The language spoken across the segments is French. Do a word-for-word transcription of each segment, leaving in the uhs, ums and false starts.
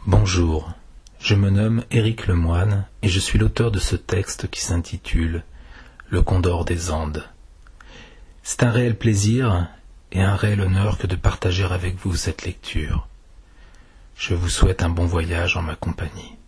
Bonjour, je me nomme Éric Lemoine et je suis l'auteur de ce texte qui s'intitule « Le Condor des Andes ». C'est un réel plaisir et un réel honneur que de partager avec vous cette lecture. Je vous souhaite un bon voyage en ma compagnie.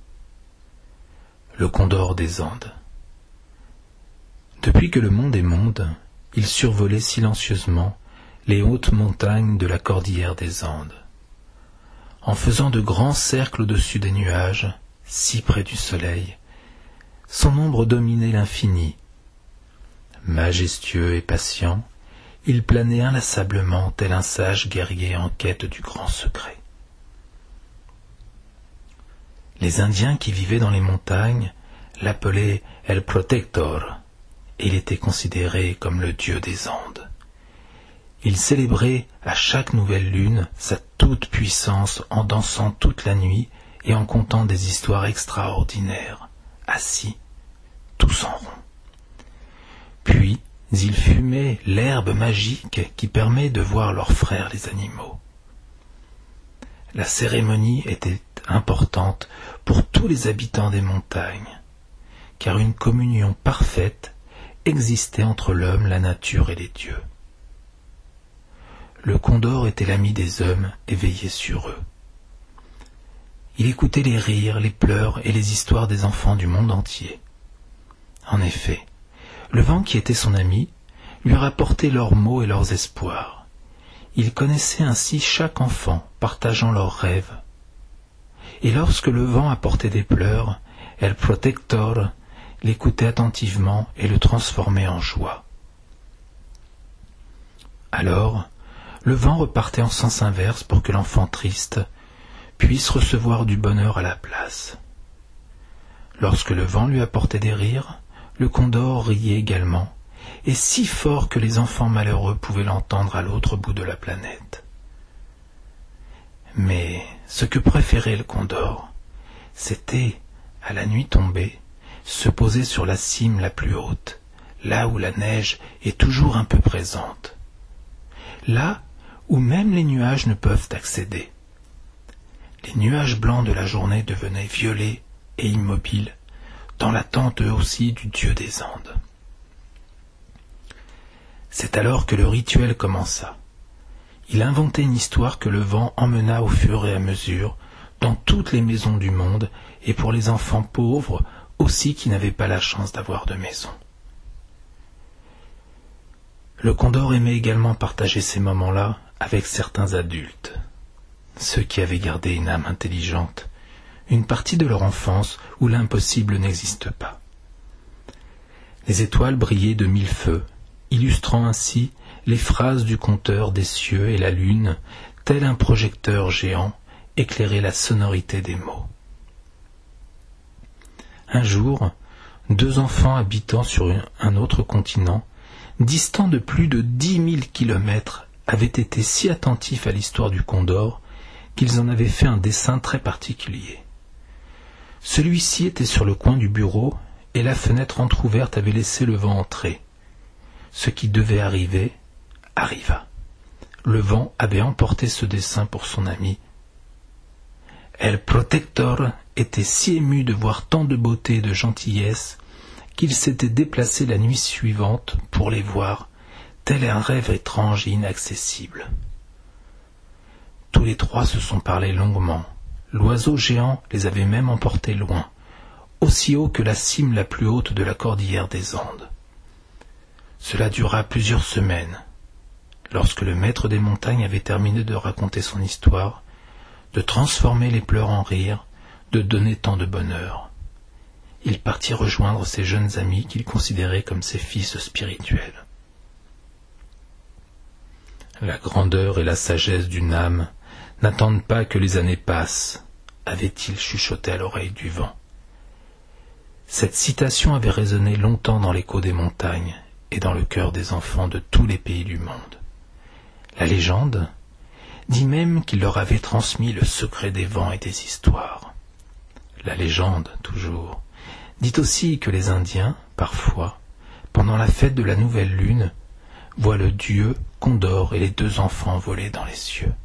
Le Condor des Andes. Depuis que le monde est monde, il survolait silencieusement les hautes montagnes de la cordillère des Andes. En faisant de grands cercles au-dessus des nuages, si près du soleil, son ombre dominait l'infini. Majestueux et patient, il planait inlassablement tel un sage guerrier en quête du grand secret. Les Indiens qui vivaient dans les montagnes l'appelaient El Protector, et il était considéré comme le dieu des Andes. Il célébrait à chaque nouvelle lune sa toute-puissance en dansant toute la nuit et en contant des histoires extraordinaires, assis, tous en rond. Puis, il fumait l'herbe magique qui permet de voir leurs frères les animaux. La cérémonie était importante pour tous les habitants des montagnes, car une communion parfaite existait entre l'homme, la nature et les dieux. Le condor était l'ami des hommes et veillait sur eux. Il écoutait les rires, les pleurs et les histoires des enfants du monde entier. En effet, le vent qui était son ami lui rapportait leurs maux et leurs espoirs. Il connaissait ainsi chaque enfant, partageant leurs rêves. Et lorsque le vent apportait des pleurs, El Protector l'écoutait attentivement et le transformait en joie. Alors, le vent repartait en sens inverse pour que l'enfant triste puisse recevoir du bonheur à la place. Lorsque le vent lui apportait des rires, le condor riait également, et si fort que les enfants malheureux pouvaient l'entendre à l'autre bout de la planète. Mais ce que préférait le condor, c'était, à la nuit tombée, se poser sur la cime la plus haute, là où la neige est toujours un peu présente. Là où même les nuages ne peuvent accéder. Les nuages blancs de la journée devenaient violets et immobiles, dans l'attente eux aussi du dieu des Andes. C'est alors que le rituel commença. Il inventait une histoire que le vent emmena au fur et à mesure dans toutes les maisons du monde et pour les enfants pauvres aussi qui n'avaient pas la chance d'avoir de maison. Le condor aimait également partager ces moments-là avec certains adultes, ceux qui avaient gardé une âme intelligente, une partie de leur enfance où l'impossible n'existe pas. Les étoiles brillaient de mille feux, illustrant ainsi les phrases du conteur des cieux et la lune, tel un projecteur géant, éclairait la sonorité des mots. Un jour, deux enfants habitant sur un autre continent, distants de plus de dix mille kilomètres, avaient été si attentifs à l'histoire du condor qu'ils en avaient fait un dessin très particulier. Celui-ci était sur le coin du bureau et la fenêtre entr'ouverte avait laissé le vent entrer. Ce qui devait arriver, arriva. Le vent avait emporté ce dessin pour son ami. El Protector était si ému de voir tant de beauté et de gentillesse qu'il s'était déplacé la nuit suivante pour les voir, tel un rêve étrange et inaccessible. Tous les trois se sont parlé longuement. L'oiseau géant les avait même emportés loin, aussi haut que la cime la plus haute de la cordillère des Andes. Cela dura plusieurs semaines. Lorsque le maître des montagnes avait terminé de raconter son histoire, de transformer les pleurs en rires, de donner tant de bonheur, il partit rejoindre ses jeunes amis qu'il considérait comme ses fils spirituels. La grandeur et la sagesse d'une âme n'attendent pas que les années passent, avait-il chuchoté à l'oreille du vent. Cette citation avait résonné longtemps dans l'écho des montagnes et dans le cœur des enfants de tous les pays du monde. La légende dit même qu'il leur avait transmis le secret des vents et des histoires. La légende, toujours, dit aussi que les Indiens, parfois, pendant la fête de la nouvelle lune, voient le dieu Condor et les deux enfants voler dans les cieux.